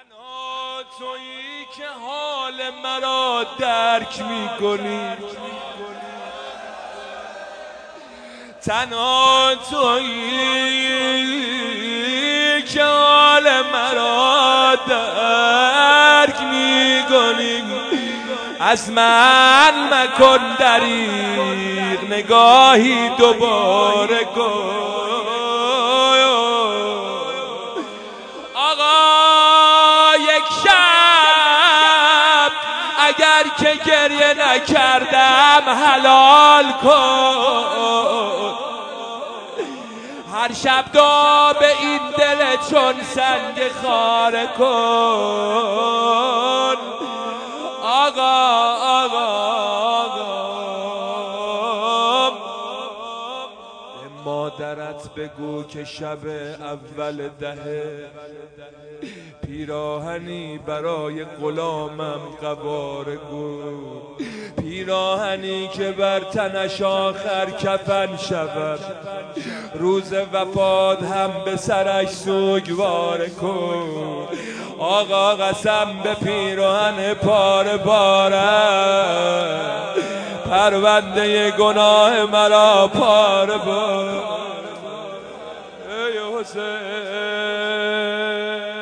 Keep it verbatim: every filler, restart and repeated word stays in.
تنها تویی که حال مرا درک میکنی، تنها تویی که حال مرا درک میکنی. از من مکن دریغ، نگاهی دوباره کن. آقا یک شب اگر که گریه نکردم حلال کن. هر شب دعا به این دل چون سنگ خاره کن. آقا آقا آقا به مادرت بگو که شب اول دهه پیراهنی برای غلامم قواره گو، پیراهنی که بر تنش آخر کفن شود، روز وفات هم به سرش سوگوار کن. آقا قسم به پیراهن پاره بارم، پرونده گناه مرا پاره بار. ای حسین